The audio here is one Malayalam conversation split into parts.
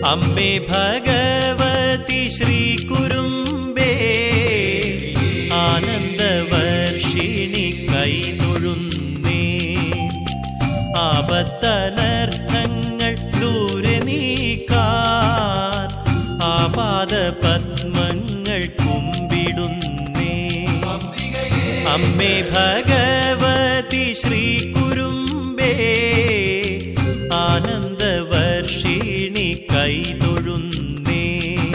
അമ്മേ ഭഗവതി ശ്രീകുരുമ്പേ ആനന്ദവർഷിണി കൈതൊഴുന്നേ. ആപത്തനർത്ഥങ്ങൾ ദൂരെ നീക്കാൻ ആപാദപദ്മങ്ങൾ കുമ്പിടുന്നേ. അമ്മേ ഭഗവതി ശ്രീകുരുമ്പേ ആനന്ദവർഷിണി കൈതൊഴുന്നേ.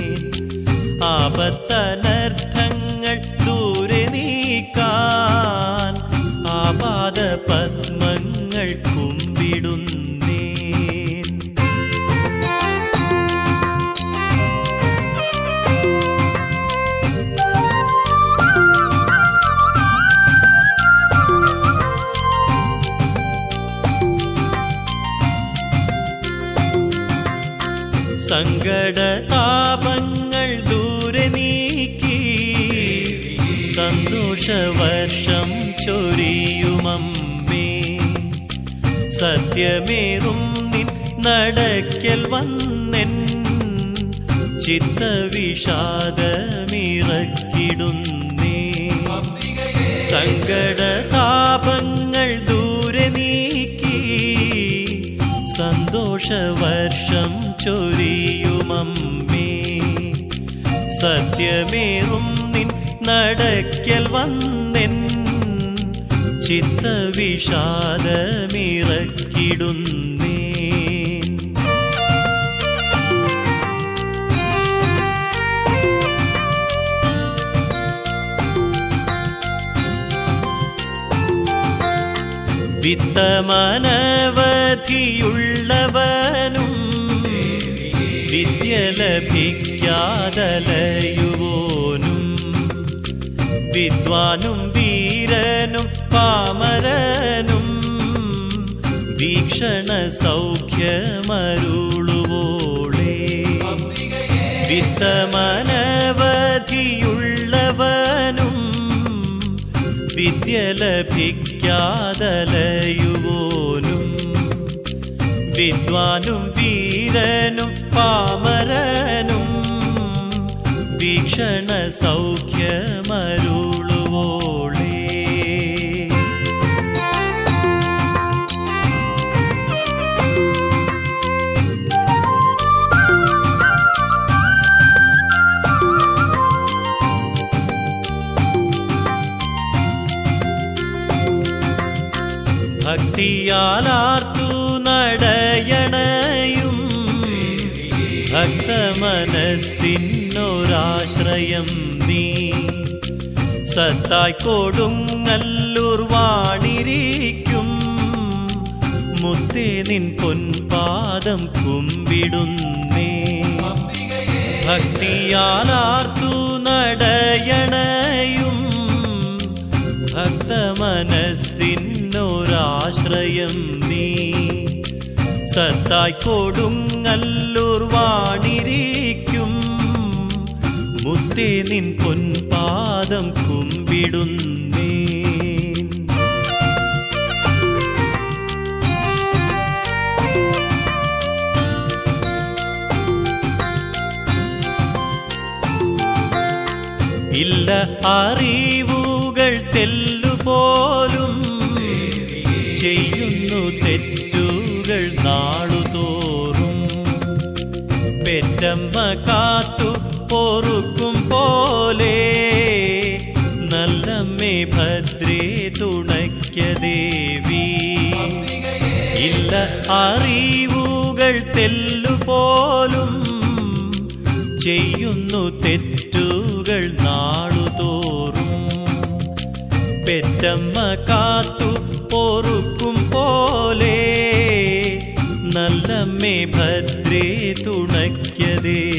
ആപത്തനർത്ഥങ്ങൾ ദൂരെ നീക്കാൻ ആപാദപദ്മങ്ങൾ കുമ്പിടുന്നേ. സങ്കടതാപങ്ങൾ ദൂരെ നീക്കി സന്തോഷവർഷം ചൊരിയുമമ്മേ. സത്യമേറും നിൻ നടക്കൽ വന്നെൻ ചിത്തവിഷാദമിറക്കിടുന്നേ. സങ്കടതാപങ്ങൾ ദൂരെ നീക്കി സന്തോഷവർഷം ചൊരിയുമമ്മേ. സത്യമേറും നിൻ നടക്കൽ വന്നെൻ ചിത്തവിഷാദമിറക്കിടുന്നേ. വിത്തമനവധിയുള്ളവനും വിദ്യ ലഭിക്കാതലയുവോനും വിദ്വാനും വീരനും പാമരനും വീക്ഷണ സൗഖ്യമരുളുവോളേ. വിത്തമനവധിയുള്ളവനും വിദ്യ ലഭിക്കാതലയുവോനും വിദ്വാനും വീരനും പാമരനും വീക്ഷണ സൗഖ്യമരുളുവോളേ. ഭക്തിയാലാർത്തു നടയണയും ഭക്തമനസ്സിനൊരാശ്രയം നീ. സത്തായ് കൊടുങ്ങല്ലൂർ വാണിരിക്കും മുത്തേ നിൻ പൊൻപാദം കുമ്പിടുന്നേ. ഭക്തിയാലാർത്തു നടയണയും ഭക്തമനസ്സിനൊരാശ്രയം നീ. സത്തായ് കൊടുങ്ങല്ലൂർ വാണിരിക്കും മുത്തേ നിൻ പൊൻപാദം കുമ്പിടുന്നേ. ഇല്ല അറിവുകൾ തെല്ലുപോലും ചെയ്യുന്നു തെറ്റുകൾ നാളുതോറും. പെറ്റമ്മ കാത്തു പൊറുക്കും പോലെ നല്ലമ്മേ ഭദ്രേ തുണയ്ക്ക ദേവി. ഇല്ല അറിവുകൾ തെല്ലുപോലും ചെയ്യുന്നു തെറ്റുകൾ നാളുതോറും. പെറ്റമ്മ കാത്തു പൊറുക്കും പോലെ നല്ലമ്മേ ഭദ്രേ തുണയ്ക്ക ദേവി.